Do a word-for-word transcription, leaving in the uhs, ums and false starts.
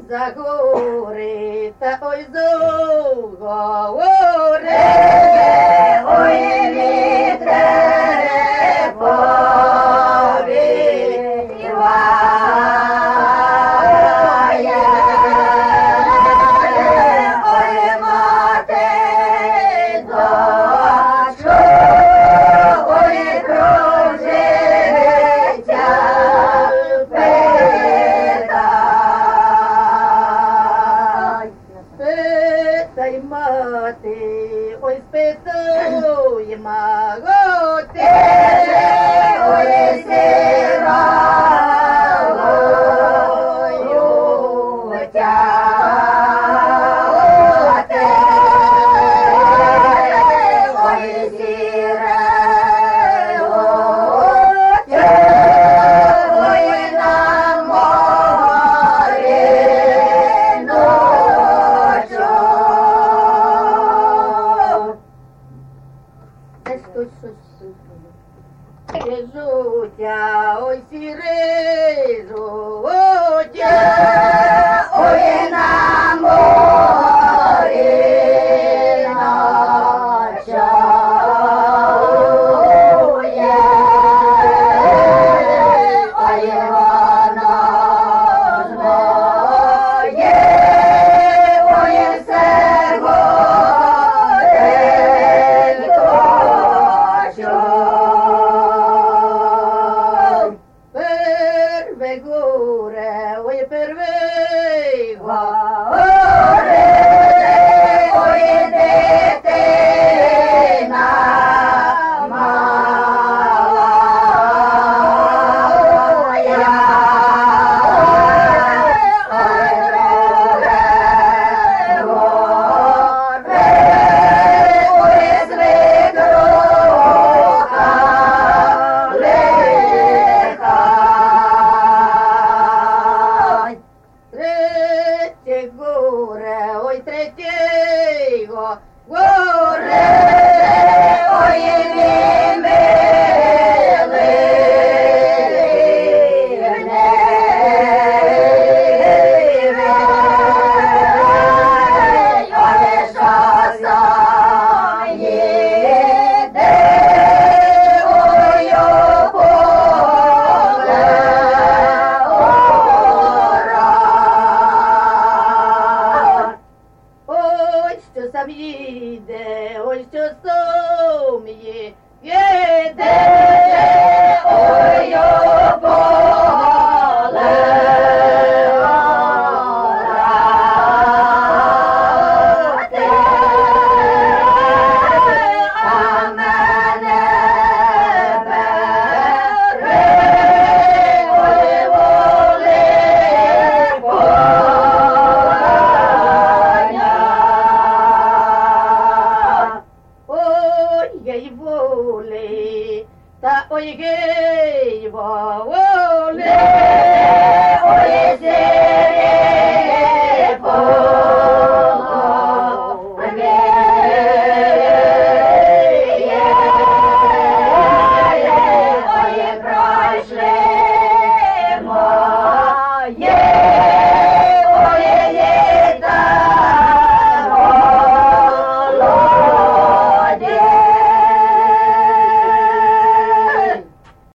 за гори, та ой зу говори, ой вітре повіває, ой мати дочко, ой кружиться питай, питай мати, ой спитуй маготи, ой сира, ой утяти, ой сіре, ой на морі ночок. Десь тут щось жуття, ой сіре жуття, ой на морі ночує, ой воно змоє, ой все горенько чуй. Перве горе, ой перве горе,